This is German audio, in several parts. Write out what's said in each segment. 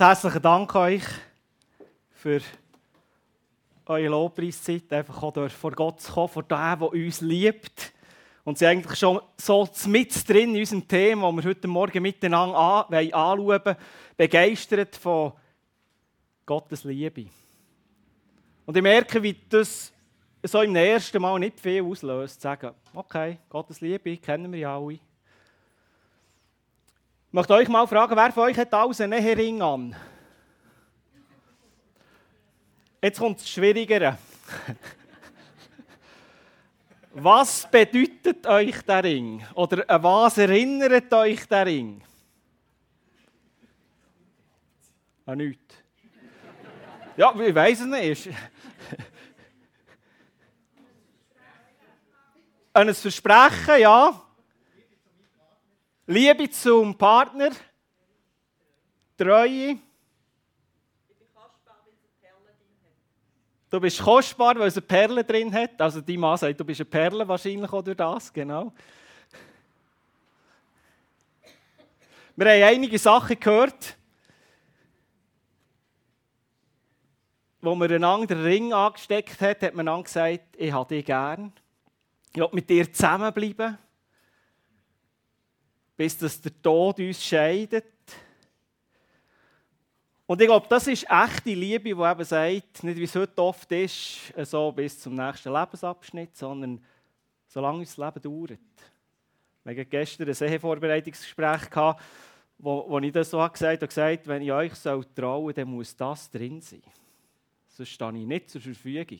Herzlichen Dank euch für eure Lobpreiszeit, einfach auch vor Gott zu kommen, vor dem, der uns liebt. Und sie eigentlich schon so mit drin in unserem Thema, das wir heute Morgen miteinander anschauen wollen, begeistert von Gottes Liebe. Und ich merke, wie das so im ersten Mal nicht viel auslöst, zu sagen, okay, Gottes Liebe kennen wir ja alle. Ich möchte euch mal fragen, wer von euch hat alles einen Ehering an? Jetzt kommt das Schwierigere. Was bedeutet euch der Ring? Oder an was erinnert euch der Ring? An nichts. Ja, ich weiss es nicht. An ein Versprechen, ja. Liebe zum Partner. Treue. Du bist kostbar, weil es eine Perle drin hat. Also dein Mann sagt, du bist eine Perle wahrscheinlich auch durch das, genau. Wir haben einige Sachen gehört, wo man einander den Ring angesteckt hat man dann gesagt, ich habe dich gern. Ich will mit dir zusammenbleiben, bis dass der Tod uns scheidet. Und ich glaube, das ist echte Liebe, die eben sagt, nicht wie es heute oft ist, so bis zum nächsten Lebensabschnitt, sondern solange das Leben dauert. Wir hatten gestern ein Ehevorbereitungsgespräch, wo ich das so gesagt habe, wenn ich euch trauen soll, dann muss das drin sein. Sonst stehe ich nicht zur Verfügung.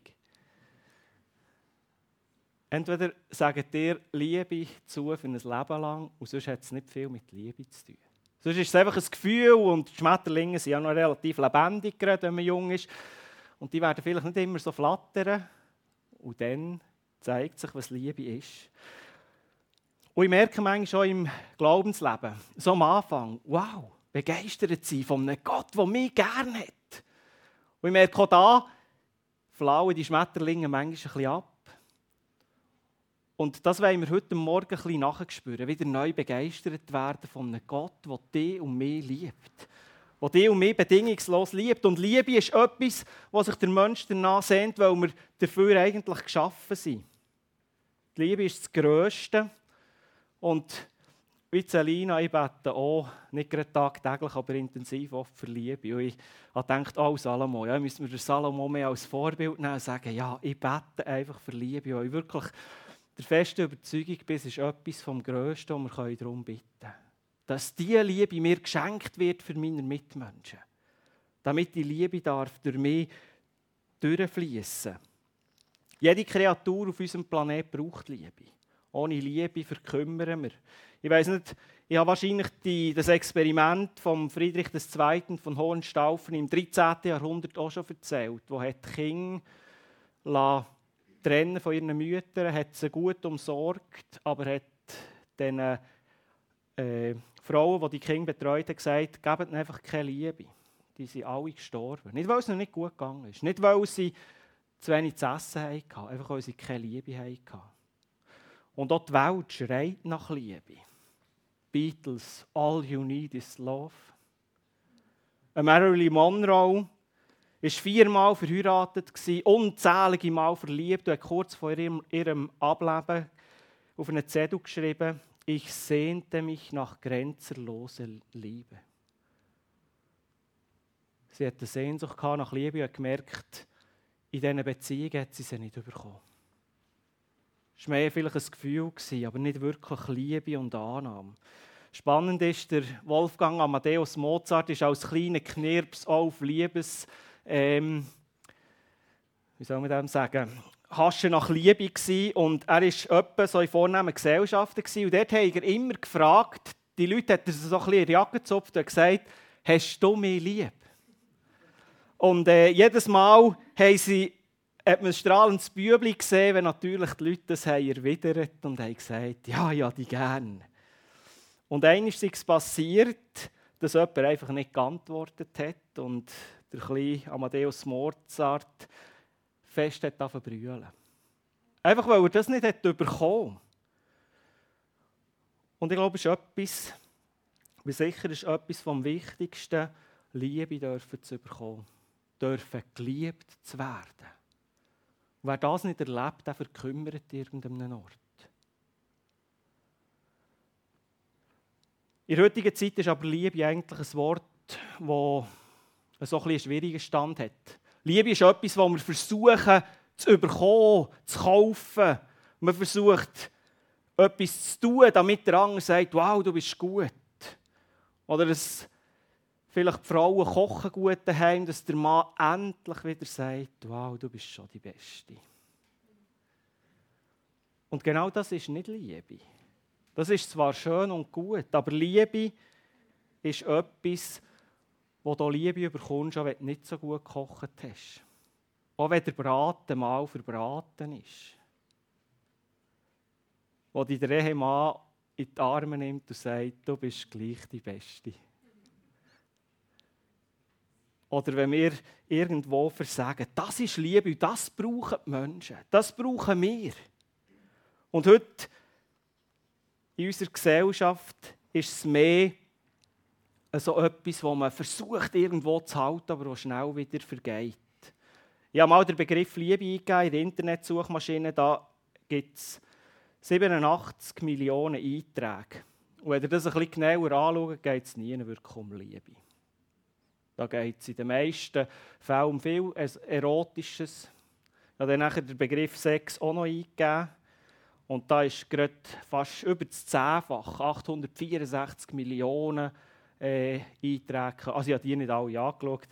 Entweder sagt ihr Liebe zu für ein Leben lang, und sonst hat es nicht viel mit Liebe zu tun. Sonst ist es einfach ein Gefühl, und die Schmetterlinge sind ja noch relativ lebendig, gerade wenn man jung ist. Und die werden vielleicht nicht immer so flattern. Und dann zeigt sich, was Liebe ist. Und ich merke manchmal schon im Glaubensleben, so am Anfang, wow, begeistert sein von einem Gott, der mich gerne hat. Und ich merke auch da, flauen die Schmetterlinge manchmal ein bisschen ab. Und das wollen wir heute Morgen ein bisschen nachspüren, wieder neu begeistert werden von einem Gott, der dich und mich liebt. Der dich und mich bedingungslos liebt. Und Liebe ist etwas, was sich der Mensch danach sehnt, weil wir dafür eigentlich geschaffen sind. Die Liebe ist das Grösste. Und wie Selina, ich bete auch, nicht gerade tagtäglich, aber intensiv oft für Liebe. Und ich habe gedacht, oh Salomo, ja, müssen wir den Salomo mehr als Vorbild nehmen und sagen, ja, ich bete einfach für Liebe. Und ich wirklich der festen Überzeugung bin, ist etwas vom Grössten, was wir darum bitten können. Dass diese Liebe mir geschenkt wird für meine Mitmenschen. Damit die Liebe darf durch mich durchfließen. Jede Kreatur auf unserem Planeten braucht Liebe. Ohne Liebe verkümmern wir. Ich weiss nicht, ich habe wahrscheinlich das Experiment von Friedrich II. Von Hohenstaufen im 13. Jahrhundert auch schon erzählt, wo die Kinder trennen von ihren Müttern, hat sie gut umsorgt, aber hat den Frauen, die die Kinder betreut haben, gesagt, gebt ihnen einfach keine Liebe. Die sind alle gestorben. Nicht, weil es noch nicht gut gegangen ist. Nicht, weil sie zu wenig zu essen hatten, einfach weil sie keine Liebe hatten. Und auch die Welt schreit nach Liebe. Beatles, All You Need Is Love. Marilyn Monroe war 4-mal verheiratet, unzählige Mal verliebt und hat kurz vor ihrem Ableben auf einen Zettel geschrieben, ich sehnte mich nach grenzenloser Liebe. Sie hatte eine Sehnsucht nach Liebe und hat gemerkt, in diesen Beziehungen hat sie nicht bekommen. Es war mehr vielleicht ein Gefühl, aber nicht wirklich Liebe und Annahme. Spannend ist, der Wolfgang Amadeus Mozart ist als kleiner Knirps auf Liebes wie soll man dem sagen, Hasche nach Liebe gsi und er war etwa so in vornehmen Gesellschaften gsi und dort hat er immer gefragt, die Leute hat er so ein bisschen in die Jacke gezupft und gesagt, hast du mich lieb? Und jedes Mal hat man ein strahlendes Bübli gesehen, wenn natürlich die Leute das erwidert und haben gesagt, ja, die gern. Und einmal ist es passiert, dass jemand einfach nicht geantwortet hat und der kleine Amadeus Mozart fest hat brüllen. Einfach weil er das nicht bekommen hat. Und ich glaube, es ist etwas, wie sicher ist etwas vom Wichtigsten, Liebe dürfen zu bekommen, dürfen geliebt zu werden. Und wer das nicht erlebt, der verkümmert irgendeinem Ort. In der heutigen Zeit ist aber Liebe eigentlich ein Wort, das so ein bisschen einen schwierigen Stand hat. Liebe ist etwas, das wir versuchen zu bekommen, zu kaufen. Man versucht, etwas zu tun, damit der andere sagt, wow, du bist gut. Oder vielleicht die Frauen kochen gut daheim, dass der Mann endlich wieder sagt, wow, du bist schon die Beste. Und genau das ist nicht Liebe. Das ist zwar schön und gut, aber Liebe ist etwas, wo du Liebe bekommst, auch wenn du nicht so gut gekocht hast. Auch wenn der Braten mal verbraten ist. Wo dich der Ehemann in die Arme nimmt und sagt, du bist gleich die Beste. Oder wenn wir irgendwo versagen, das ist Liebe und das brauchen die Menschen. Das brauchen wir. Und heute in unserer Gesellschaft ist es mehr so etwas, wo man versucht, irgendwo zu halten, aber wo schnell wieder vergeht. Ich habe mal den Begriff Liebe eingegeben in der Internetsuchmaschine. Da gibt es 87 Millionen Einträge. Und wenn ihr das ein bisschen genauer anschaut, geht es nie wirklich um Liebe. Da geht es in den meisten Fällen um viel Erotisches. Ich habe dann nachher den Begriff Sex auch noch eingegeben. Und da ist gerade fast über das 10-fache, 864 Millionen Einträge. Also ich habe die nicht alle angeschaut.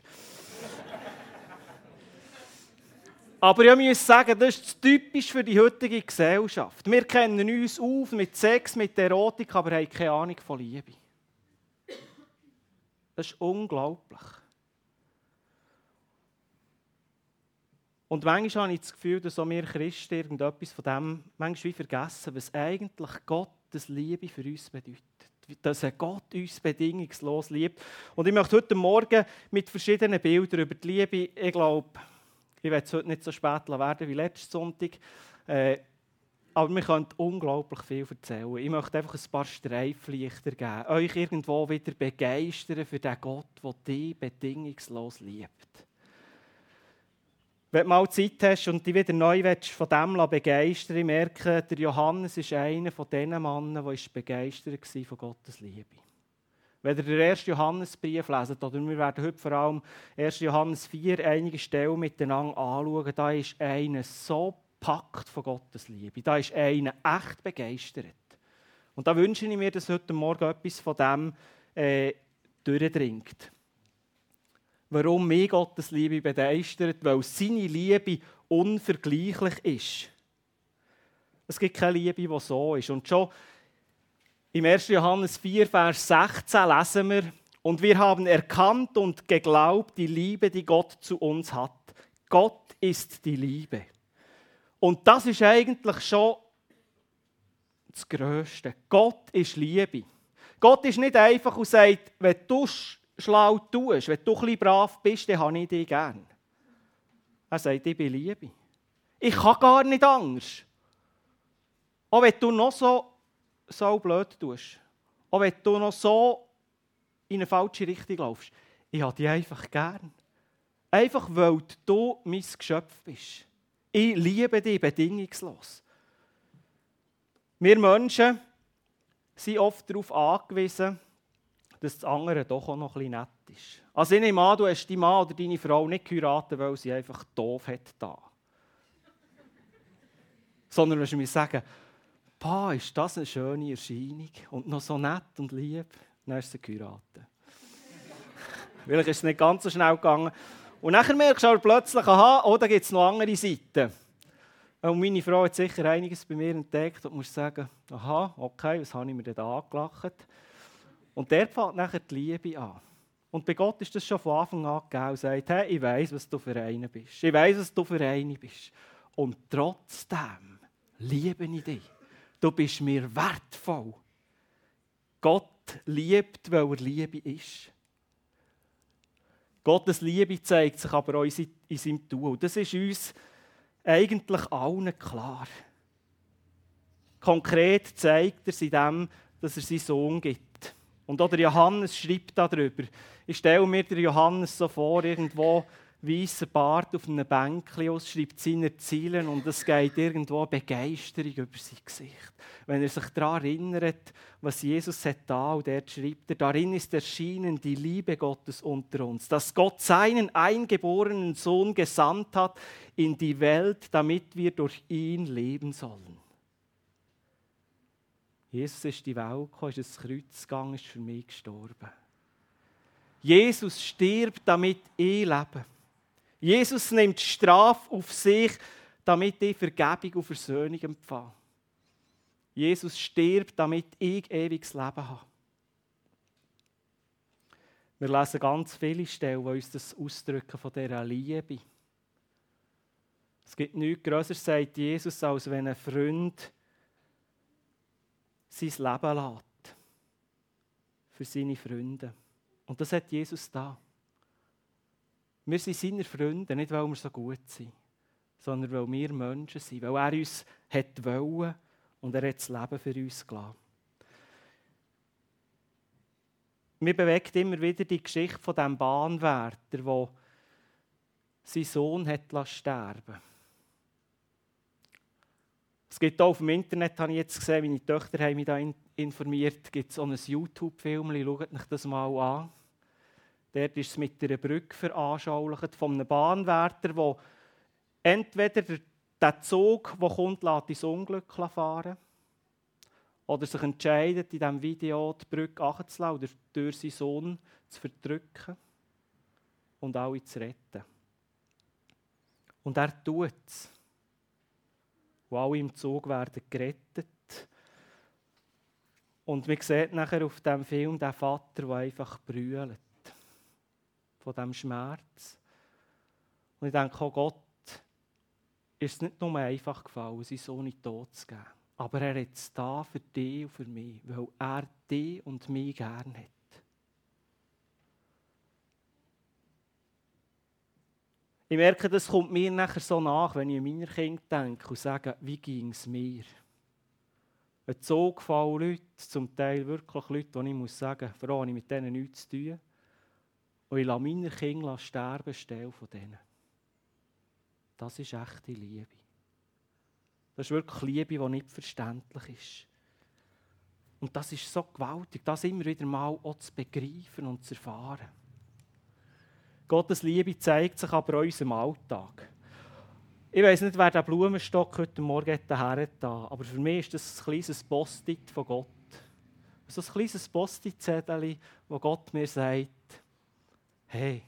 Aber ich muss sagen, das ist typisch für die heutige Gesellschaft. Wir kennen uns auf mit Sex, mit Erotik, aber haben keine Ahnung von Liebe. Das ist unglaublich. Und manchmal habe ich das Gefühl, dass auch wir Christen irgendetwas von dem manchmal vergessen, was eigentlich Gottes Liebe für uns bedeutet. Dass Gott uns bedingungslos liebt. Und ich möchte heute Morgen mit verschiedenen Bildern über die Liebe, ich glaube, ich werde es heute nicht so spät werden wie letzten Sonntag, aber wir können unglaublich viel erzählen. Ich möchte einfach ein paar Streiflichter geben, euch irgendwo wieder begeistern für den Gott, der dich bedingungslos liebt. Wenn du mal Zeit hast und dich wieder neu von dem begeistern, ich merke, der Johannes ist einer von diesen Männern, der begeistert war von Gottes Liebe. Wenn ihr den 1. Johannesbrief leset, oder wir werden heute vor allem 1. Johannes 4 einige Stellen miteinander anschauen, da ist einer so gepackt von Gottes Liebe. Da ist einer echt begeistert. Und da wünsche ich mir, dass heute Morgen etwas von dem durchdringt. Warum mich Gottes Liebe begeistert? Weil seine Liebe unvergleichlich ist. Es gibt keine Liebe, die so ist. Und schon im 1. Johannes 4, Vers 16 lesen wir, und wir haben erkannt und geglaubt die Liebe, die Gott zu uns hat. Gott ist die Liebe. Und das ist eigentlich schon das Grösste. Gott ist Liebe. Gott ist nicht einfach und sagt, wenn du schlau tust, wenn du ein bisschen brav bist, dann habe ich dich gern. Er sagt, ich bin Liebe. Ich habe gar nicht Angst. Auch wenn du noch so blöd tust. Auch wenn du noch so in eine falsche Richtung laufst. Ich habe dich einfach gern. Einfach, weil du mein Geschöpf bist. Ich liebe dich bedingungslos. Wir Menschen sind oft darauf angewiesen, dass das andere doch auch noch ein bisschen nett ist. Also ich nehme an, du hast deinen Mann oder deine Frau nicht geheiratet, weil sie einfach doof hat da. Sondern du musst sagen, «Pa, ist das eine schöne Erscheinung und noch so nett und lieb?» Dann hast du sie geheiratet. Vielleicht ist es nicht ganz so schnell gegangen. Und dann merkst du aber plötzlich, aha, oh, da gibt es noch andere Seiten. Und meine Frau hat sicher einiges bei mir entdeckt und muss sagen, aha, okay, was habe ich mir denn da angelacht? Und dort fängt nachher die Liebe an. Und bei Gott ist das schon von Anfang an gegeben und sagt, hey, ich weiss, was du für einer bist. Ich weiss, was du für eine bist. Und trotzdem liebe ich dich. Du bist mir wertvoll. Gott liebt, weil er Liebe ist. Gottes Liebe zeigt sich aber auch in seinem Tun. Das ist uns eigentlich allen klar. Konkret zeigt er es in dem, dass er seinen Sohn gibt. Und auch der Johannes schreibt darüber. Ich stelle mir den Johannes so vor, irgendwo weißer Bart auf einem Bänkchen aus, schreibt seine Ziele und es geht irgendwo Begeisterung über sein Gesicht. Wenn er sich daran erinnert, was Jesus hat da und dort schreibt er, darin ist erschienen die Liebe Gottes unter uns, dass Gott seinen eingeborenen Sohn gesandt hat in die Welt, damit wir durch ihn leben sollen. Jesus ist in die Welt gekommen, ist ins Kreuz gegangen, ist für mich gestorben. Jesus stirbt, damit ich lebe. Jesus nimmt die Strafe auf sich, damit ich Vergebung und Versöhnung empfange. Jesus stirbt, damit ich ewiges Leben habe. Wir lesen ganz viele Stellen, die uns das ausdrücken von dieser Liebe. Es gibt nichts Größeres, sagt Jesus, als wenn ein Freund sein Leben lässt. Für seine Freunde. Und das hat Jesus da. Wir sind seine Freunde, nicht weil wir so gut sind, sondern weil wir Menschen sind, weil er uns wollte und er hat das Leben für uns gelassen. Mir bewegt immer wieder die Geschichte von diesem Bahnwärter, der seinen Sohn hat sterben lassen. Es gibt auch auf dem Internet, habe ich jetzt gesehen, meine Töchter haben mich da informiert, gibt es auch ein YouTube-Film, schaut euch das mal an. Dort ist es mit einer Brücke veranschaulicht von einem Bahnwärter, der entweder den Zug, der kommt, ins Unglück fahren oder sich entscheidet, in diesem Video die Brücke runterzulassen oder durch seinen Sohn zu verdrücken und alle zu retten. Und er tut es. Und alle im Zug werden gerettet. Und man sieht nachher auf diesem Film den Vater, der einfach brüllt. Von diesem Schmerz. Und ich denke, oh Gott, ist es nicht nur einfach gefallen, seinen Sohn in den Tod zu geben. Aber er hat es da für dich und für mich, weil er dich und mich gerne hat. Ich merke, das kommt mir nachher so nach, wenn ich an meine Kinder denke und sage, wie ging es mir? Ein Zug voll Leute, zum Teil wirklich Leute, die ich muss sagen, vor allem mit denen nichts zu tun. Und ich lasse meine Kinder sterben, stelle von denen. Das ist echte Liebe. Das ist wirklich Liebe, die nicht verständlich ist. Und das ist so gewaltig, das immer wieder mal auch zu begreifen und zu erfahren. Gottes Liebe zeigt sich aber in unserem Alltag. Ich weiss nicht, wer den Blumenstock heute Morgen hierher da, aber für mich ist das ein kleines Post-it von Gott. So ein kleines Post-it-Zettel, wo Gott mir sagt, hey,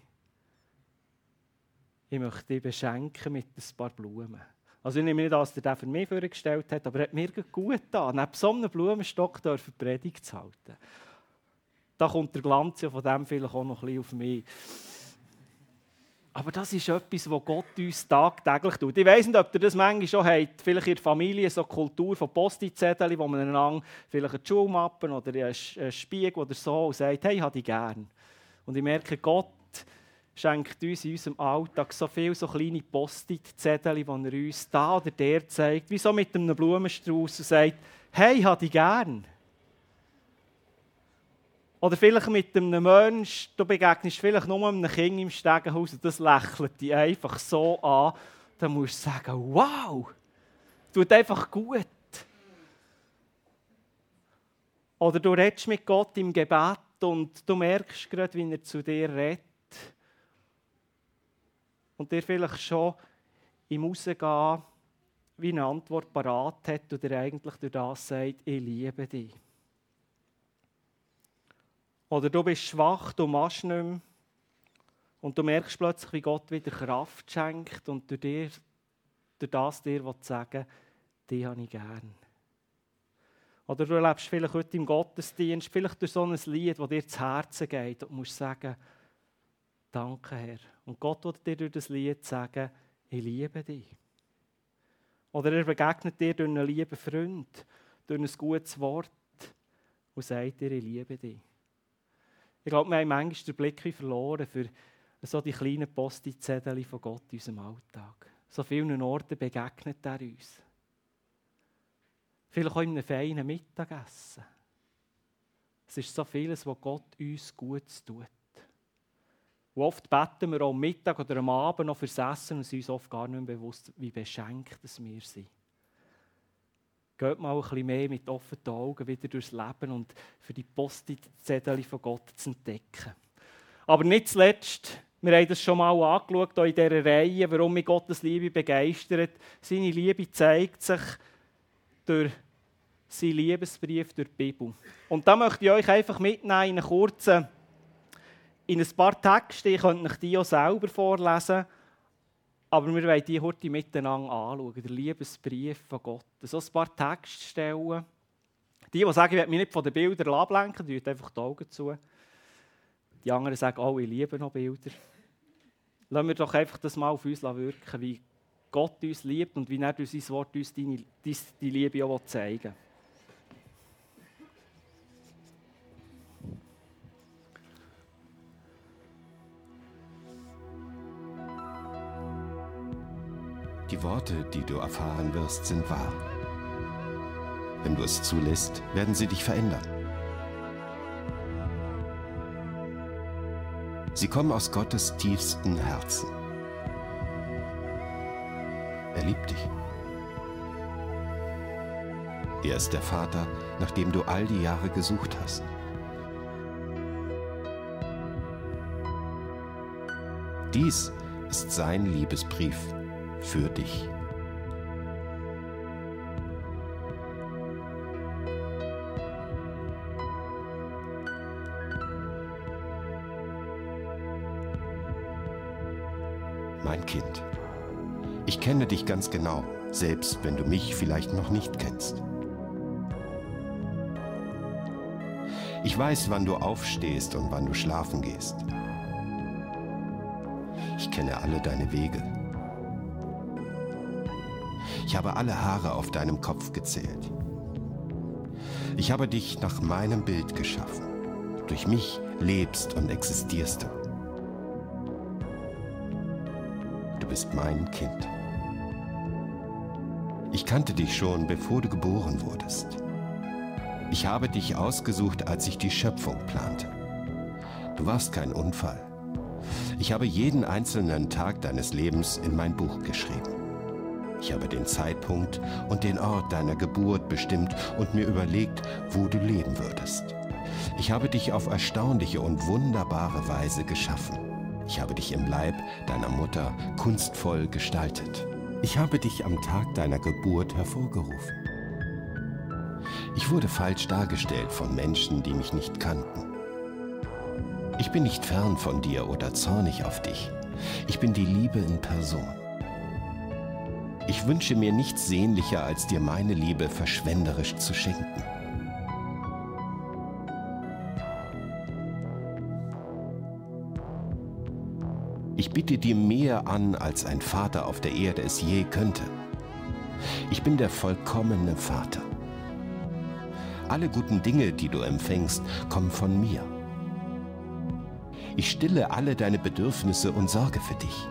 ich möchte dich beschenken mit ein paar Blumen. Also ich nehme nicht an, dass er den für mich vorgestellt hat, aber er hat mir gut getan, neben so einem Blumenstock Predigt zu halten. Da kommt der Glanz ja von dem vielleicht auch noch ein bisschen auf mich. Aber das ist etwas, was Gott uns tagtäglich tut. Ich weiss nicht, ob ihr das manchmal schon habt, vielleicht in der Familie, so eine Kultur von Post-it-Zetteln, wo man einander vielleicht eine Schulmappe oder einen Spiegel oder so und sagt, hey, ich habe dich gern. Und ich merke, Gott schenkt uns in unserem Alltag so viele so kleine Post-it-Zettel, die er uns da oder der zeigt, wie so mit einem Blumenstrauß und sagt, hey, ich habe dich gern. Oder vielleicht mit einem Menschen, du begegnest vielleicht nur einem Kind im Stegenhaus und das lächelt dich einfach so an, dann musst du sagen, wow, tut einfach gut. Oder du redest mit Gott im Gebet und du merkst gerade, wie er zu dir redet. Und dir vielleicht schon im Rausgehen wie eine Antwort parat hat und dir eigentlich durch das sagt, ich liebe dich. Oder du bist schwach, du machst nicht mehr. Und du merkst plötzlich, wie Gott wieder Kraft schenkt und durch das dir sagen, die habe ich gern. Oder du lebst vielleicht heute im Gottesdienst, vielleicht durch so ein Lied, das dir zu Herzen geht und musst sagen, danke Herr. Und Gott will dir durch das Lied sagen, ich liebe dich. Oder er begegnet dir durch einen lieben Freund, durch ein gutes Wort und sagt dir, ich liebe dich. Ich glaube, wir haben manchmal den Blick verloren für so die kleinen Post-it-Zettel von Gott in unserem Alltag. So vielen Orten begegnet er uns. Vielleicht auch in einem feinen Mittagessen. Es ist so vieles, was Gott uns Gutes tut. Und oft beten wir auch am Mittag oder am Abend noch fürs Essen und sind uns oft gar nicht mehr bewusst, wie beschenkt wir sind. Geht mal ein bisschen mehr mit offenen Augen wieder durchs Leben und für die Post-it-Zettel von Gott zu entdecken. Aber nicht zuletzt, wir haben das schon mal angeschaut in dieser Reihe, warum mich Gottes Liebe begeistert. Seine Liebe zeigt sich durch seinen Liebesbrief, durch die Bibel. Und da möchte ich euch einfach mitnehmen in ein paar Texte. Ich könnte euch die auch selber vorlesen. Aber wir wollen die heute miteinander anschauen, der Liebesbrief von Gott. So ein paar Textstellen. Die sagen, ich will mich nicht von den Bildern ablenken, die einfach die Augen zu. Die anderen sagen, oh, ich liebe noch Bilder. Lassen wir doch einfach das mal auf uns wirken, wie Gott uns liebt und wie er durch sein Wort uns die Liebe auch zeigen will. Die Worte, die du erfahren wirst, sind wahr. Wenn du es zulässt, werden sie dich verändern. Sie kommen aus Gottes tiefstem Herzen. Er liebt dich. Er ist der Vater, nach dem du all die Jahre gesucht hast. Dies ist sein Liebesbrief für dich. Mein Kind, ich kenne dich ganz genau, selbst wenn du mich vielleicht noch nicht kennst. Ich weiß, wann du aufstehst und wann du schlafen gehst. Ich kenne alle deine Wege. Ich habe alle Haare auf deinem Kopf gezählt. Ich habe dich nach meinem Bild geschaffen. Durch mich lebst und existierst du. Du bist mein Kind. Ich kannte dich schon, bevor du geboren wurdest. Ich habe dich ausgesucht, als ich die Schöpfung plante. Du warst kein Unfall. Ich habe jeden einzelnen Tag deines Lebens in mein Buch geschrieben. Ich habe den Zeitpunkt und den Ort deiner Geburt bestimmt und mir überlegt, wo du leben würdest. Ich habe dich auf erstaunliche und wunderbare Weise geschaffen. Ich habe dich im Leib deiner Mutter kunstvoll gestaltet. Ich habe dich am Tag deiner Geburt hervorgerufen. Ich wurde falsch dargestellt von Menschen, die mich nicht kannten. Ich bin nicht fern von dir oder zornig auf dich. Ich bin die Liebe in Person. Ich wünsche mir nichts sehnlicher, als dir meine Liebe verschwenderisch zu schenken. Ich biete dir mehr an, als ein Vater auf der Erde es je könnte. Ich bin der vollkommene Vater. Alle guten Dinge, die du empfängst, kommen von mir. Ich stille alle deine Bedürfnisse und sorge für dich.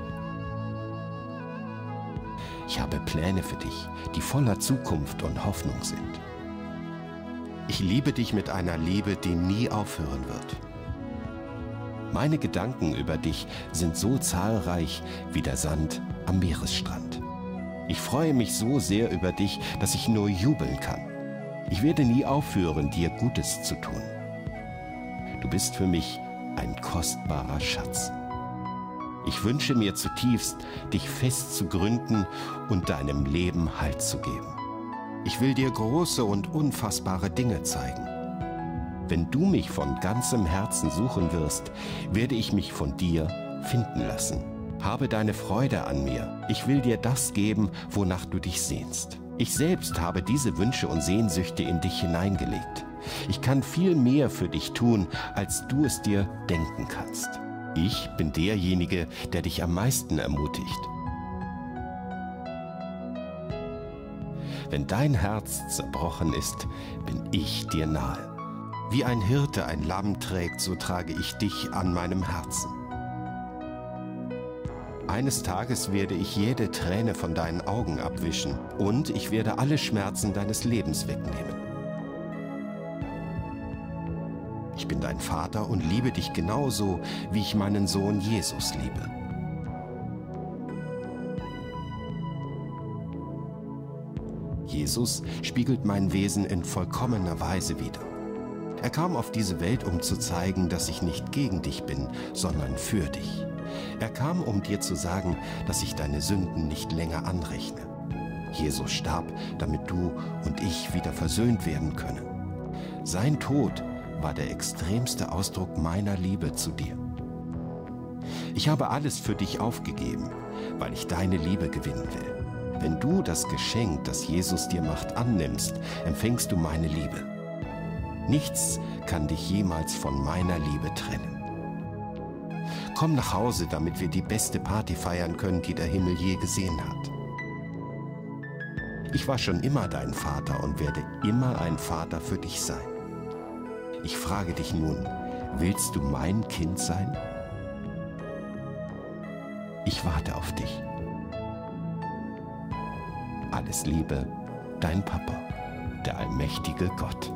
Ich habe Pläne für dich, die voller Zukunft und Hoffnung sind. Ich liebe dich mit einer Liebe, die nie aufhören wird. Meine Gedanken über dich sind so zahlreich wie der Sand am Meeresstrand. Ich freue mich so sehr über dich, dass ich nur jubeln kann. Ich werde nie aufhören, dir Gutes zu tun. Du bist für mich ein kostbarer Schatz. Ich wünsche mir zutiefst, dich fest zu gründen und deinem Leben Halt zu geben. Ich will dir große und unfassbare Dinge zeigen. Wenn du mich von ganzem Herzen suchen wirst, werde ich mich von dir finden lassen. Habe deine Freude an mir. Ich will dir das geben, wonach du dich sehnst. Ich selbst habe diese Wünsche und Sehnsüchte in dich hineingelegt. Ich kann viel mehr für dich tun, als du es dir denken kannst. Ich bin derjenige, der dich am meisten ermutigt. Wenn dein Herz zerbrochen ist, bin ich dir nahe. Wie ein Hirte ein Lamm trägt, so trage ich dich an meinem Herzen. Eines Tages werde ich jede Träne von deinen Augen abwischen und ich werde alle Schmerzen deines Lebens wegnehmen. Ich bin dein Vater und liebe dich genauso, wie ich meinen Sohn Jesus liebe. Jesus spiegelt mein Wesen in vollkommener Weise wider. Er kam auf diese Welt, um zu zeigen, dass ich nicht gegen dich bin, sondern für dich. Er kam, um dir zu sagen, dass ich deine Sünden nicht länger anrechne. Jesus starb, damit du und ich wieder versöhnt werden können. Sein Tod war der extremste Ausdruck meiner Liebe zu dir. Ich habe alles für dich aufgegeben, weil ich deine Liebe gewinnen will. Wenn du das Geschenk, das Jesus dir macht, annimmst, empfängst du meine Liebe. Nichts kann dich jemals von meiner Liebe trennen. Komm nach Hause, damit wir die beste Party feiern können, die der Himmel je gesehen hat. Ich war schon immer dein Vater und werde immer ein Vater für dich sein. Ich frage dich nun, willst du mein Kind sein? Ich warte auf dich. Alles Liebe, dein Papa, der allmächtige Gott.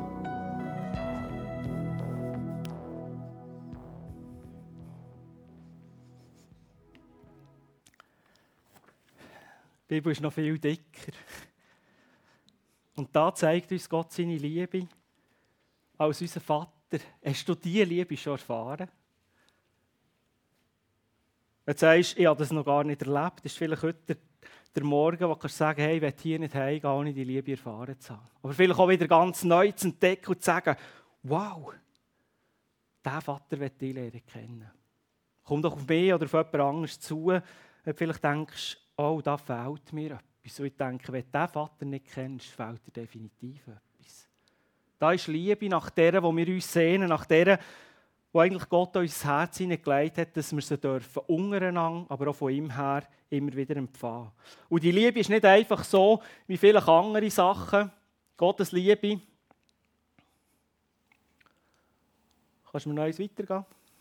Die Bibel ist noch viel dicker. Und da zeigt uns Gott seine Liebe als unser Vater. Hast du diese Liebe schon erfahren? Wenn du sagst, ich habe das noch gar nicht erlebt, ist vielleicht heute der Morgen, wo du sagen, hey, ich will hier nicht heimgehen, ohne die Liebe erfahren zu haben. Aber vielleicht auch wieder ganz neu zu entdecken und zu sagen, wow, diesen Vater will ich lernen kennen. Komm doch auf mich oder auf jemand anderes zu, wenn du vielleicht denkst, oh, da fehlt mir etwas. Und ich denke, wenn du diesen Vater nicht kennst, fehlt dir definitiv etwas. Da ist Liebe nach der, wo wir uns sehnen, nach der, wo eigentlich Gott uns ins Herz hineingelegt hat, dass wir sie dürfen untereinander, aber auch von ihm her immer wieder empfangen. Und die Liebe ist nicht einfach so wie viele andere Sachen. Gottes Liebe. Kannst du mir noch eins weitergehen?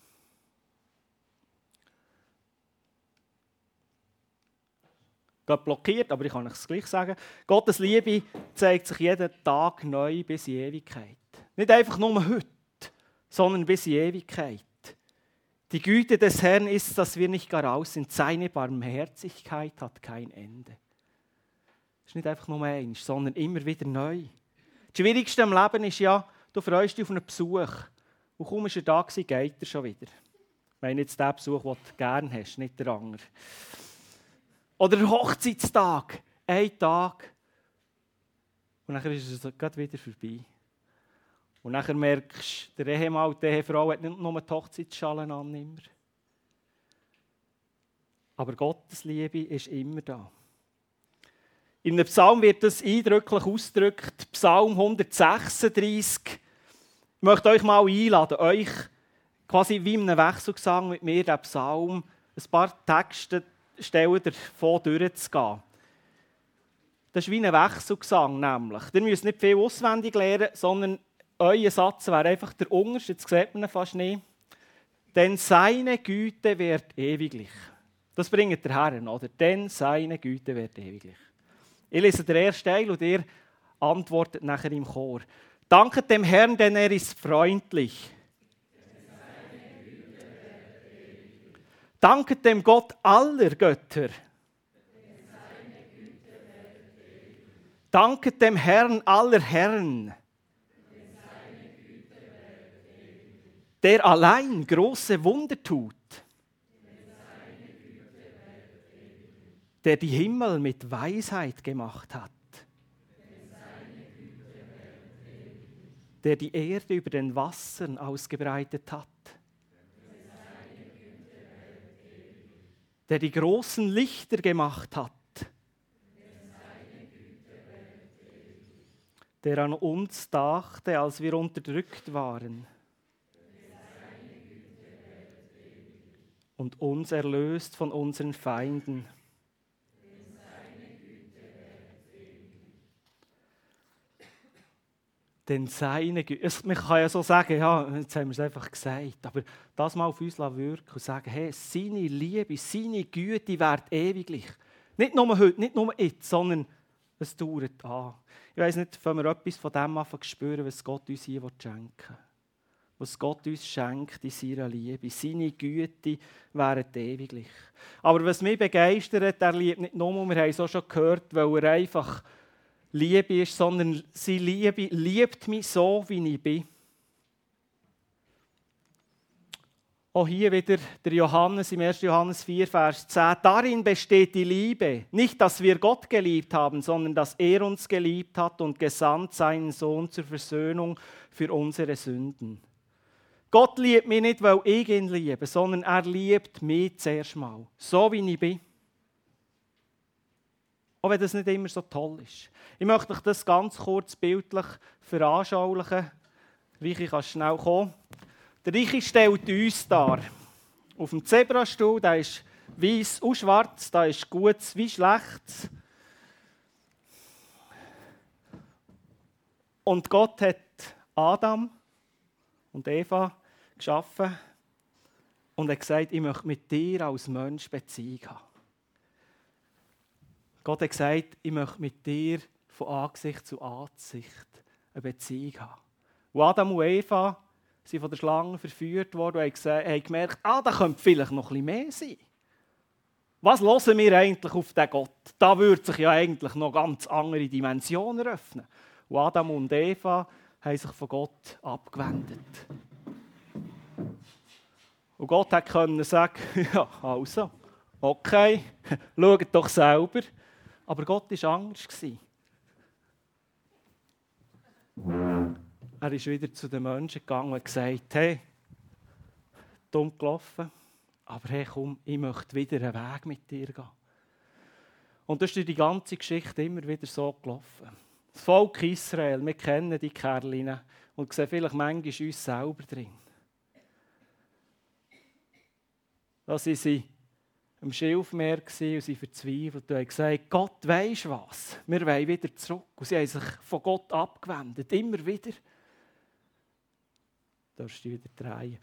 Geht blockiert, aber ich kann es gleich sagen. Gottes Liebe zeigt sich jeden Tag neu bis in Ewigkeit. Nicht einfach nur heute, sondern bis in Ewigkeit. Die Güte des Herrn ist, dass wir nicht gar aus sind. Seine Barmherzigkeit hat kein Ende. Das ist nicht einfach nur eins, sondern immer wieder neu. Das Schwierigste im Leben ist ja, du freust dich auf einen Besuch. Und kaum ist er da gewesen, geht er schon wieder. Ich meine jetzt den Besuch, den du gerne hast, nicht der andere. Oder der Hochzeitstag, ein Tag. Und dann ist es gerade wieder vorbei. Und dann merkst du, der Ehemann und die Ehefrau hat nicht nur die Hochzeitsschalen an. Immer. Aber Gottes Liebe ist immer da. In einem Psalm wird das eindrücklich ausgedrückt. Psalm 136. Ich möchte euch mal einladen, euch quasi wie in einem Wechselgesang mit mir den Psalm ein paar Texte Stellen davon durchzugehen. Das ist wie ein Wechselgesang nämlich. Ihr müsst nicht viel auswendig lernen, sondern euer Satz wäre einfach der unterste, jetzt sieht man ihn fast nicht. Denn seine Güte währt ewiglich. Das bringt der Herr, oder? Denn seine Güte währt ewiglich. Ich lese den ersten Teil und ihr antwortet nachher im Chor. Danket dem Herrn, denn er ist freundlich. Danket dem Gott aller Götter. Danket dem Herrn aller Herren. Der allein große Wunder tut. Der die Himmel mit Weisheit gemacht hat. Der die Erde über den Wassern ausgebreitet hat. Der die großen Lichter gemacht hat, der an uns dachte, als wir unterdrückt waren und uns erlöst von unseren Feinden. Denn seine Güte, man kann ja so sagen, ja, jetzt haben wir es einfach gesagt, aber das mal auf uns wirken und sagen, hey, seine Liebe, seine Güte währt ewiglich. Nicht nur heute, nicht nur jetzt, sondern es dauert an. Ich weiss nicht, wenn wir etwas von dem anfangen zu spüren, was Gott uns hier schenken will. was Gott uns schenkt in seiner Liebe. Seine Güte wären ewiglich. Aber was mich begeistert, er liebt nicht nur, wir haben es auch schon gehört, weil er einfach Liebe ist, sondern seine Liebe liebt mich so, wie ich bin. Auch hier wieder der Johannes im 1. Johannes 4, Vers 10. Darin besteht die Liebe. Nicht, dass wir Gott geliebt haben, sondern dass er uns geliebt hat und gesandt seinen Sohn zur Versöhnung für unsere Sünden. Gott liebt mich nicht, weil ich ihn liebe, sondern er liebt mich zuerst mal. So wie ich bin. Auch wenn das nicht immer so toll ist. Ich möchte euch das ganz kurz bildlich veranschaulichen. Reichi, kannst schnell kommen. Der Reichi stellt uns dar. Auf dem Zebrastuhl, der ist weiß und schwarz, da ist Gutes wie Schlechtes. Und Gott hat Adam und Eva geschaffen und hat gesagt, ich möchte mit dir als Mensch Beziehung haben. Gott hat gesagt, ich möchte mit dir von Angesicht zu Angesicht eine Beziehung haben. Und Adam und Eva sind von der Schlange verführt worden und haben gemerkt, da könnte vielleicht noch ein bisschen mehr sein. Was hören wir eigentlich auf den Gott? Da würde sich ja eigentlich noch ganz andere Dimensionen öffnen. Und Adam und Eva haben sich von Gott abgewendet. Und Gott konnte sagen, ja, also, okay, schaut doch selber. Aber Gott war anders. Er ist wieder zu den Menschen gegangen und gesagt, hey, dumm gelaufen, aber hey, komm, ich möchte wieder einen Weg mit dir gehen. Und das ist die ganze Geschichte immer wieder so gelaufen. Das Volk Israel, wir kennen die Kerlinnen und sehen vielleicht manchmal uns selber drin. Da waren sie am Schilfmeer und sie verzweifelt und haben gesagt, Gott, weisst du was? Wir wollen wieder zurück. Und sie haben sich von Gott abgewendet, immer wieder. Da darfst du wieder drehen.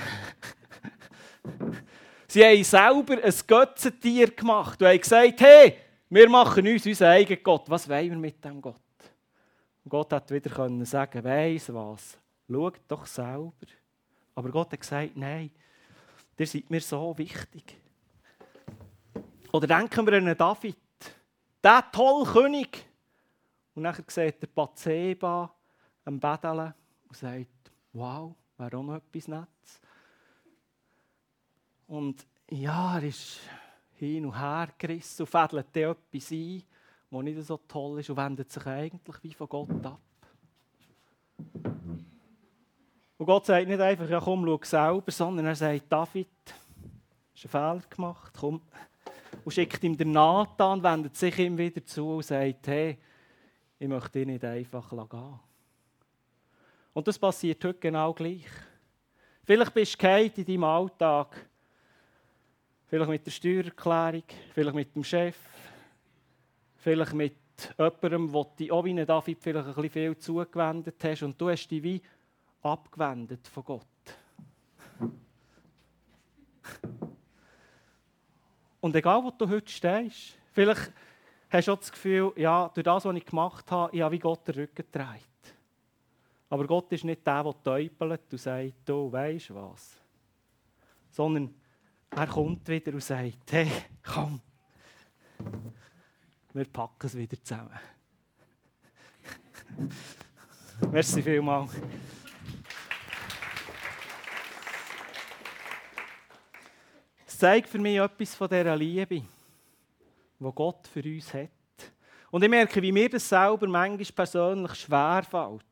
Sie haben selber ein Götzentier gemacht und haben gesagt, hey, wir machen uns unseren eigenen Gott. Was wollen wir mit dem Gott? Und Gott hat wieder sagen, weiss was, schaut doch selber. Aber Gott hat gesagt, nein, ihr seid mir so wichtig. Oder denken wir an David, der tolle König. Und dann sieht der Bathseba am Betteln und sagt, wow, wäre auch noch etwas Nettes. Und ja, er ist hin und her gerissen und fädelt dann etwas ein, was nicht so toll ist und wendet sich eigentlich wie von Gott ab. Und Gott sagt nicht einfach, ja komm, schau selber, sondern er sagt, David, du hast einen Fehler gemacht, komm. Und schickt ihm den Nathan, wendet sich ihm wieder zu und sagt, hey, ich möchte dich nicht einfach gehen. Und das passiert heute genau gleich. Vielleicht bist du gefallen in deinem Alltag, vielleicht mit der Steuererklärung, vielleicht mit dem Chef, vielleicht mit jemandem, der dich auch wie David vielleicht ein bisschen viel zugewendet hast und du hast dich wie abgewendet von Gott. Und egal, wo du heute stehst, vielleicht hast du auch das Gefühl, ja, durch das, was ich gemacht habe, ich habe wie Gott den Rücken gedreht. Aber Gott ist nicht der täupelt und sagt, du weisst was. Sondern er kommt wieder und sagt, hey, komm, wir packen es wieder zusammen. Merci vielmals. Es zeigt für mich etwas von dieser Liebe, die Gott für uns hat. Und ich merke, wie mir das selber manchmal persönlich schwerfällt.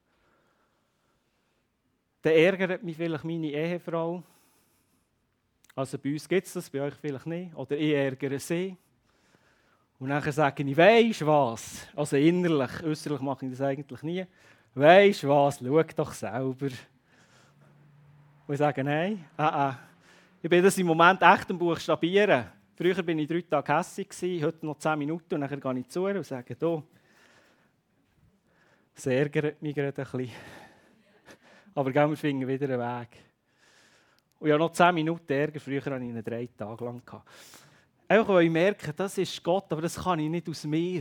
Dann ärgert mich vielleicht meine Ehefrau. Also bei uns gibt es das, bei euch vielleicht nicht. Oder ich ärgere sie. Und dann sage ich, weisst was? Also innerlich, äußerlich mache ich das eigentlich nie. Weisst was, schau doch selber. Und ich sage, nein, ich bin das im Moment echt am Buchstabieren. Früher war ich 3 Tage hässig, heute noch 10 Minuten und dann gehe ich zu und sage, du, es ärgert mich gerade ein bisschen. Aber wir finden wieder einen Weg. Und ich habe noch 10 Minuten Ärger, früher hatte ich ihn 3 Tage lang. Einfach weil ich merke, das ist Gott, aber das kann ich nicht aus mir.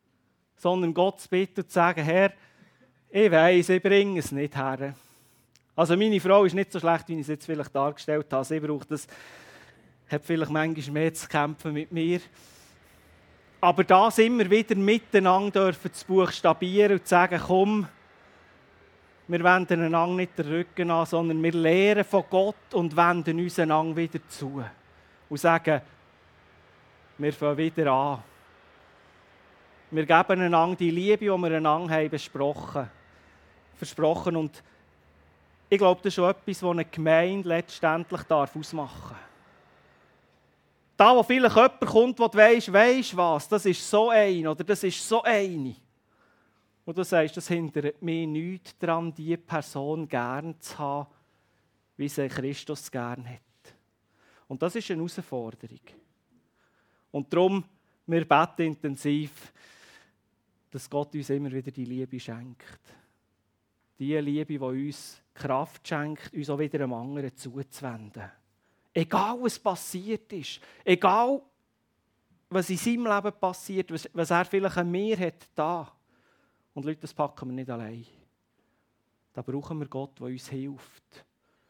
Sondern Gott zu bitten und zu sagen, Herr, ich weiss, ich bringe es nicht her. Also meine Frau ist nicht so schlecht, wie ich es jetzt vielleicht dargestellt habe. Sie braucht das, hat vielleicht manchmal mehr zu kämpfen mit mir. Aber das immer wieder miteinander dürfen zu buchstabieren und zu sagen, komm, wir wenden einander nicht den Rücken an, sondern wir lernen von Gott und wenden uns einander wieder zu. Und sagen, wir fangen wieder an. Wir geben einander die Liebe, die wir einander haben versprochen. Und ich glaube, das ist schon etwas, was eine Gemeinde letztendlich ausmachen darf. Da, wo vielleicht jemand kommt, der weisst was, das ist so ein oder das ist so eine. Und du sagst, das hindert mich nichts daran, diese Person gern zu haben, wie sie Christus gern hat. Und das ist eine Herausforderung. Und darum, wir beten intensiv, dass Gott uns immer wieder die Liebe schenkt. Die Liebe, die uns Kraft schenkt, uns auch wieder einem anderen zuzuwenden. Egal, was passiert ist, egal, was in seinem Leben passiert, was er vielleicht an mir hat, da. Und Leute, das packen wir nicht allein. Da brauchen wir Gott, der uns hilft.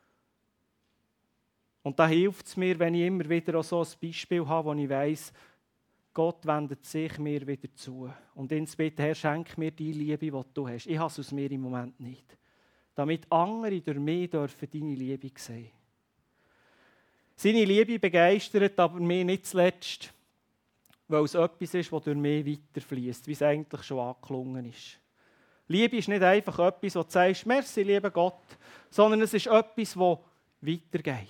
Und da hilft es mir, wenn ich immer wieder auch so ein Beispiel habe, wo ich weiss, Gott wendet sich mir wieder zu. Und ins Bitte, Herr, schenk mir die Liebe, die du hast. Ich habe es aus mir im Moment nicht. Damit andere durch mich dürfen deine Liebe sehen. Seine Liebe begeistert aber mich nicht zuletzt, weil es etwas ist, das durch mich weiterfließt, wie es eigentlich schon angeklungen ist. Liebe ist nicht einfach etwas, wo du sagst, merci, lieber Gott, sondern es ist etwas, das weitergeht.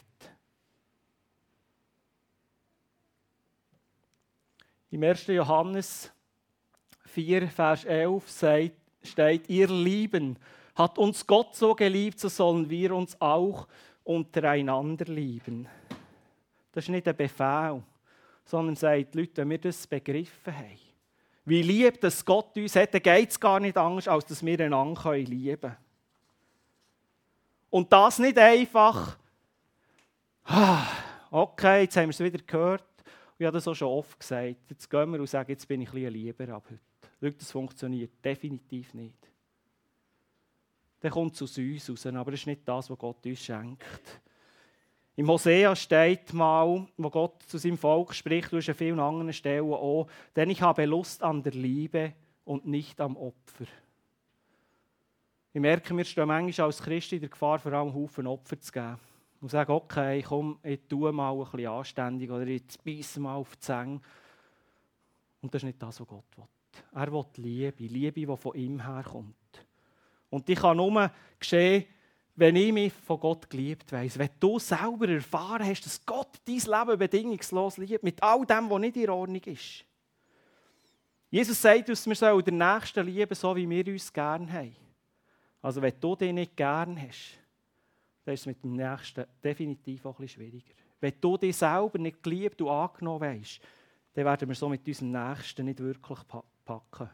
Im 1. Johannes 4, Vers 11 steht, ihr Lieben, hat uns Gott so geliebt, so sollen wir uns auch untereinander lieben. Das ist nicht ein Befehl, sondern sagt, Leute, wenn wir das begriffen haben, wie lieb dass Gott uns hat, dann geht es gar nicht anders, als dass wir einander lieben können. Und das nicht einfach, okay, jetzt haben wir es wieder gehört, und ich habe das auch schon oft gesagt, jetzt gehen wir und sagen, jetzt bin ich ein bisschen lieber ab heute. Leute, das funktioniert definitiv nicht. Dann kommt es aus uns raus, aber das ist nicht das, was Gott uns schenkt. Im Hosea steht mal, wo Gott zu seinem Volk spricht, du hast an vielen anderen Stellen auch, denn ich habe Lust an der Liebe und nicht am Opfer. Ich merke, wir stehen manchmal als Christen in der Gefahr, vor allem Haufen Opfer zu geben. Und sagen, okay, komm, ich tue mal ein bisschen anständig oder ich beisse mal auf die Zähne. Und das ist nicht das, was Gott will. Er will Liebe, die von ihm herkommt. Und die kann nur geschehen, wenn ich mich von Gott geliebt weiss. Wenn du selber erfahren hast, dass Gott dein Leben bedingungslos liebt, mit all dem, was nicht in Ordnung ist. Jesus sagt uns, wir sollen den Nächsten lieben, so wie wir uns gerne haben. Also wenn du dich nicht gerne hast, dann ist es mit dem Nächsten definitiv auch ein bisschen schwieriger. Wenn du dich selber nicht geliebt und angenommen weisst, dann werden wir so mit unserem Nächsten nicht wirklich packen.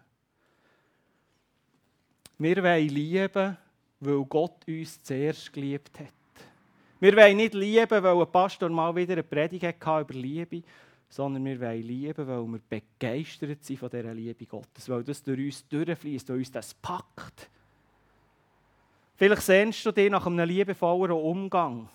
Wir wollen lieben, weil Gott uns zuerst geliebt hat. Wir wollen nicht lieben, weil ein Pastor mal wieder eine Predigt hatte über Liebe, sondern wir wollen lieben, weil wir begeistert sind von dieser Liebe Gottes, weil das durch uns durchfließt, weil uns das packt. Vielleicht sehnst du dich nach einem liebevolleren Umgang.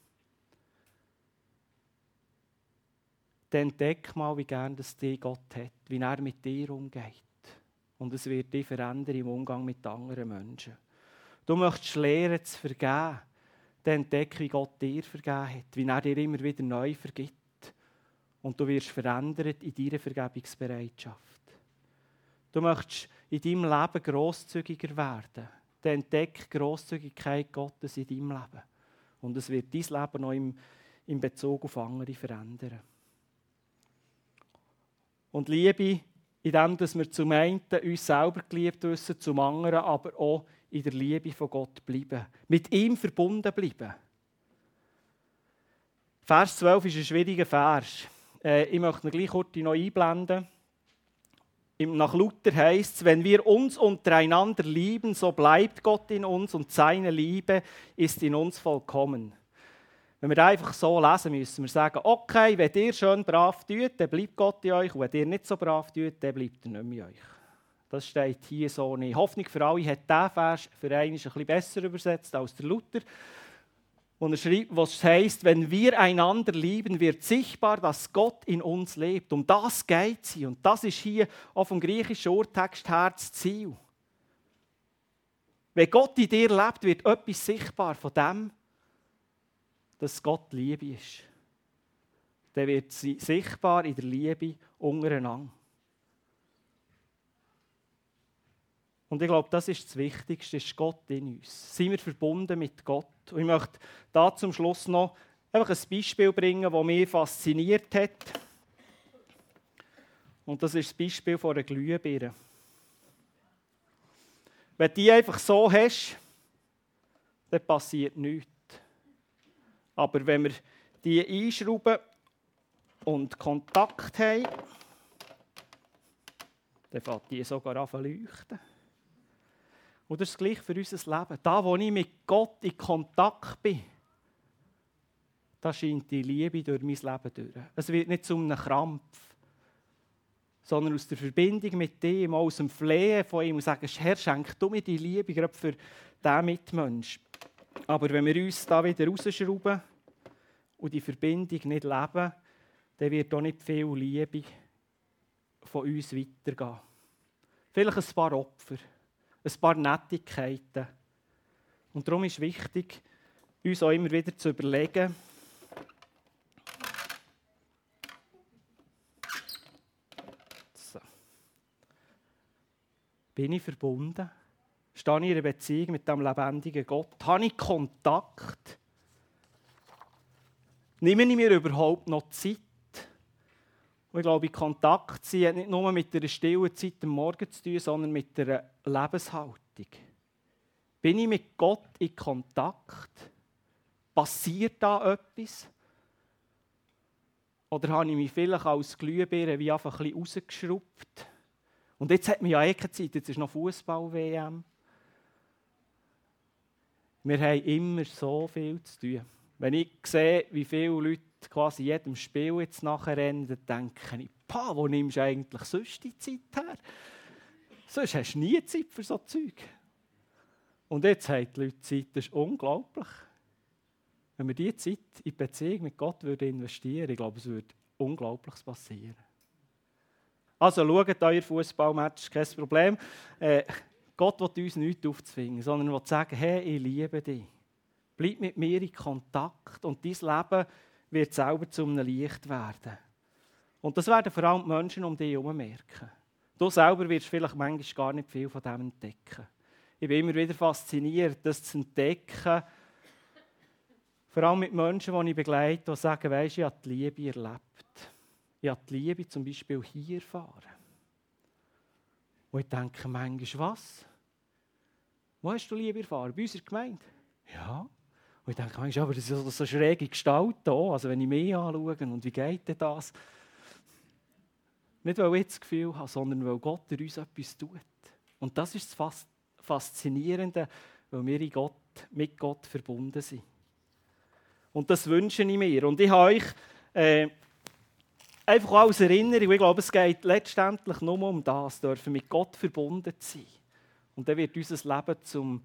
Dann entdeck mal, wie gern das dich Gott hat, wie er mit dir umgeht. Und es wird dich verändern im Umgang mit anderen Menschen. Du möchtest lernen zu vergeben, dann entdeck, wie Gott dir vergeben hat, wie er dir immer wieder neu vergibt. Und du wirst verändert in deiner Vergebungsbereitschaft. Du möchtest in deinem Leben grosszügiger werden. Dann entdeck die Grosszügigkeit Gottes in deinem Leben. Und es wird dein Leben noch in Bezug auf andere verändern. Und Liebe, in dem, dass wir zum einen uns selber geliebt wissen, zum anderen aber auch in der Liebe von Gott bleiben. Mit ihm verbunden bleiben. Vers 12 ist ein schwieriger Vers. Ich möchte ihn gleich kurz noch einblenden. Nach Luther heisst es, wenn wir uns untereinander lieben, so bleibt Gott in uns und seine Liebe ist in uns vollkommen. Wenn wir einfach so lesen, müssen wir sagen, okay, wenn ihr schön brav tut, dann bleibt Gott in euch, und wenn ihr nicht so brav tut, dann bleibt er nicht mehr in euch. Das steht hier so nicht. Hoffnung für alle hat diesen Vers für einen ein bisschen besser übersetzt als der Luther. Und er schreibt, was heisst, wenn wir einander lieben, wird sichtbar, dass Gott in uns lebt. Um das geht es hier. Und das ist hier auch vom griechischen Urtext her das Ziel. Wenn Gott in dir lebt, wird etwas sichtbar von dem, dass Gott Liebe ist. Dann wird sie sichtbar in der Liebe untereinander. Und ich glaube, das ist das Wichtigste, ist Gott in uns. Sind wir verbunden mit Gott? Und ich möchte da zum Schluss noch einfach ein Beispiel bringen, das mich fasziniert hat. Und das ist das Beispiel von einer Glühbirne. Wenn du die einfach so hast, dann passiert nichts. Aber wenn wir die einschrauben und Kontakt haben, dann fängt die sogar an zu leuchten. Und das ist gleich für unser Leben. Da, wo ich mit Gott in Kontakt bin, da scheint die Liebe durch mein Leben durch. Es wird nicht zu einem Krampf, sondern aus der Verbindung mit ihm, aus dem Flehen von ihm und sagen, Herr, schenk du mir die Liebe, gerade für diesen Mitmensch. Aber wenn wir uns da wieder rausschrauben und die Verbindung nicht leben, dann wird auch nicht viel Liebe von uns weitergehen. Vielleicht ein paar Opfer, ein paar Nettigkeiten. Und darum ist es wichtig, uns auch immer wieder zu überlegen, so. Bin ich verbunden? Stehe ich in einer Beziehung mit dem lebendigen Gott? Habe ich Kontakt? Nehme ich mir überhaupt noch Zeit? Und ich glaube, Kontakt sein hat nicht nur mit einer stillen Zeit am Morgen zu tun, sondern mit einer Lebenshaltung. Bin ich mit Gott in Kontakt? Passiert da etwas? Oder habe ich mich vielleicht als Glühbirne wie einfach ein bisschen rausgeschraubt? Und jetzt hat man ja keine Zeit, jetzt ist noch Fußball-WM. Wir haben immer so viel zu tun. Wenn ich sehe, wie viele Leute quasi jedem Spiel jetzt nachher rennen, dann denke ich, wo nimmst du eigentlich sonst die Zeit her? Sonst hast du nie Zeit für so Zeug. Und jetzt haben die Leute Zeit, das ist unglaublich. Wenn wir diese Zeit in die Beziehung mit Gott investieren würden, ich glaube, es würde Unglaubliches passieren. Also schaut euer Fußballmatch, kein Problem. Gott will uns nichts aufzwingen, sondern will sagen, hey, ich liebe dich. Bleib mit mir in Kontakt und dein Leben wird selber zu einem Licht werden. Und das werden vor allem die Menschen um dich herum merken. Du selber wirst vielleicht manchmal gar nicht viel von dem entdecken. Ich bin immer wieder fasziniert, das zu entdecken, vor allem mit Menschen, die ich begleite, die sagen, weisst, ich habe die Liebe erlebt. Ich habe die Liebe zum Beispiel hier erfahren. Und ich denke manchmal, was? Wo hast du Liebe erfahren? Bei unserer Gemeinde? Ja. Und ich denke manchmal, aber das ist so schräge Gestalt hier. Also wenn ich mich anschaue, und wie geht denn das? Nicht, weil ich das Gefühl habe, sondern weil Gott durch uns etwas tut. Und das ist das Faszinierende, weil wir mit Gott verbunden sind. Und das wünsche ich mir. Und ich habe euch einfach auch als Erinnerung, ich glaube, es geht letztendlich nur um das, dürfen mit Gott verbunden zu sein. Und dann wird unser Leben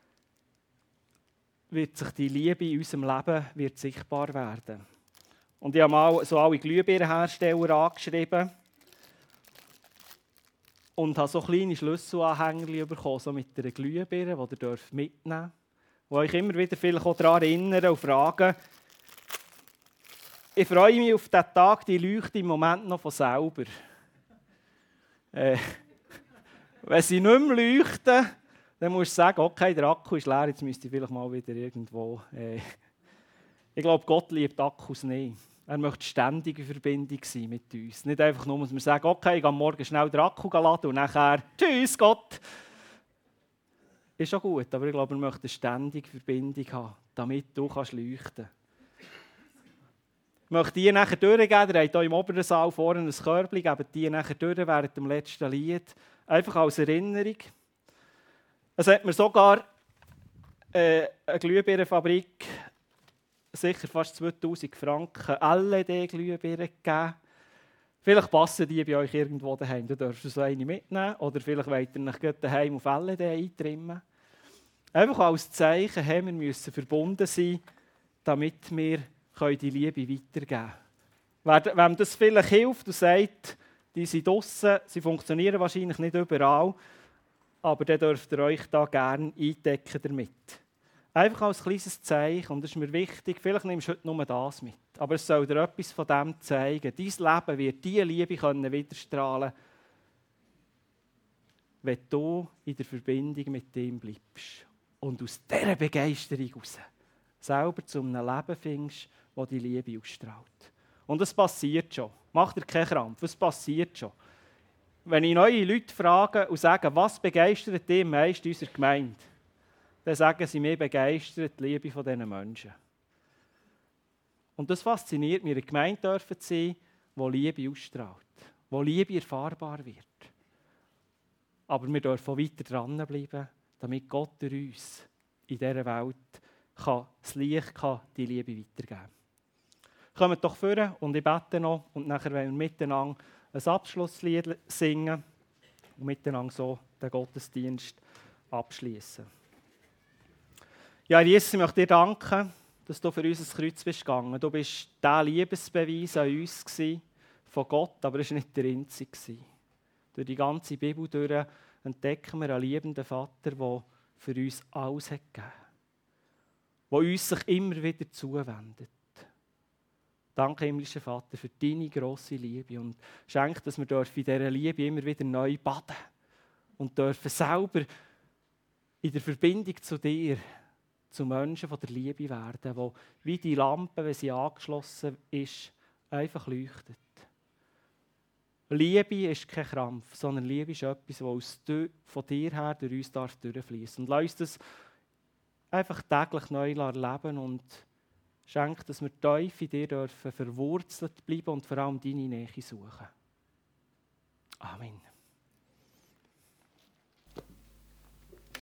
wird sich die Liebe in unserem Leben wird sichtbar werden. Und ich habe mal so alle Glühbirnenhersteller angeschrieben und habe so kleine Schlüsselanhänger bekommen, so mit einer Glühbirne, die ihr mitnehmen dürft, die euch immer wieder vielleicht auch daran erinnern und fragen. Ich freue mich auf diesen Tag, die leuchtet im Moment noch von selber. Wenn sie nicht mehr leuchten, dann musst du sagen, okay, der Akku ist leer, jetzt müsste ich vielleicht mal wieder irgendwo. Ich glaube, Gott liebt Akkus nicht. Er möchte ständig in Verbindung sein mit uns. Nicht einfach nur, dass wir sagen, okay, ich gehe morgen schnell den Akku laden und nachher, tschüss Gott. Ist schon gut, aber ich glaube, er möchte eine ständige Verbindung haben, damit du leuchten kannst. Ich möchte die nachher durchgeben, ihr habt hier im oberen Saal vorne ein Körbchen, gebt die nachher durch während dem letzten Lied. Einfach als Erinnerung. Es hat mir sogar eine Glühbirnenfabrik sicher fast 2000 Franken LED-Glühbirnen gegeben. Vielleicht passen die bei euch irgendwo daheim, dann dürft ihr so eine mitnehmen. Oder vielleicht wollt ihr euch daheim auf LED eintrimmen. Einfach als Zeichen, hey, wir müssen verbunden sein, damit wir die Liebe weitergeben können. Wem das vielleicht hilft und sagt, die sind draussen, sie funktionieren wahrscheinlich nicht überall, aber dann dürft ihr euch da gerne eindecken damit. Einfach als kleines Zeichen, und das ist mir wichtig, vielleicht nimmst du heute nur das mit, aber es soll dir etwas von dem zeigen. Dein Leben wird diese Liebe widerstrahlen können, wenn du in der Verbindung mit ihm bleibst und aus dieser Begeisterung heraus selber zu einem Leben findest, das die Liebe ausstrahlt. Und es passiert schon. Mach dir keinen Krampf, es passiert schon. Wenn ich neue Leute frage und sage, was begeistert dich am meisten in unserer Gemeinde, dann sagen sie mir begeistert die Liebe von diesen Menschen. Und das fasziniert mich, in einer Gemeinde dürfen zu sein, wo Liebe ausstrahlt, wo Liebe erfahrbar wird. Aber wir dürfen auch weiter dranbleiben, damit Gott durch uns in dieser Welt das Licht, die Liebe weitergeben kann. Kommt doch vor und ich bete noch und nachher wollen wir miteinander ein Abschlusslied singen und miteinander so den Gottesdienst abschließen. Ja, Jesus, ich möchte dir danken, dass du für uns ins Kreuz bist gegangen. Du bist der Liebesbeweis an uns von Gott, aber es war nicht der einzige. Durch die ganze Bibel durch entdecken wir einen liebenden Vater, der für uns alles hat gegeben, der uns sich immer wieder zuwendet. Danke, himmlischer Vater, für deine grosse Liebe und schenk, dass wir in dieser Liebe immer wieder neu baden und dürfen selber in der Verbindung zu dir, zu Menschen von der Liebe werden, die wie die Lampe, wenn sie angeschlossen ist, einfach leuchtet. Liebe ist kein Krampf, sondern Liebe ist etwas, das von dir her durch uns durchfließen. Und lass uns das einfach täglich neu erleben und schenk, dass wir tief in dir dürfen verwurzelt bleiben und vor allem deine Nähe suchen. Amen.